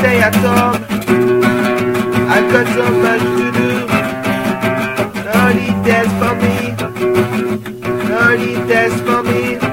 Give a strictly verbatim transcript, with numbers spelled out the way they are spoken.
stay at home. I got so much to do. No need dance for me. No need dance for me.